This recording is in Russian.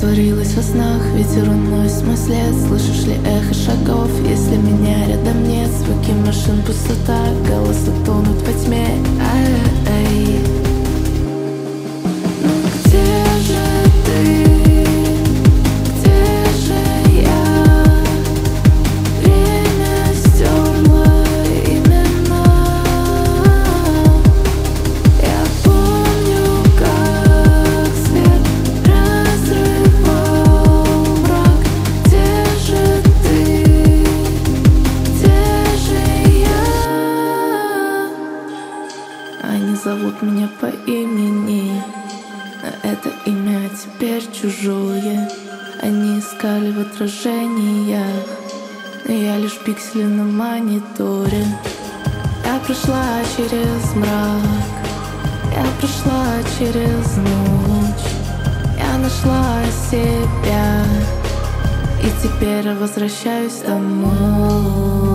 растворилась во снах, ветер уносит мой след. Слышишь ли эхо шагов, если меня рядом нет? Звуки машин, пустота, голоса тонут во тьме. Ай-ай-ай. Ну где же ты? Где же я? Время стерло имена. Я помню, как свет разрывал мрак. Где же ты? Где же я? Они зовут меня по имени, но это имя теперь чужое. Они искали в отражениях, но я лишь пиксели на мониторе. Я прошла через мрак, я прошла через ночь. Я нашла себя, и теперь я возвращаюсь домой.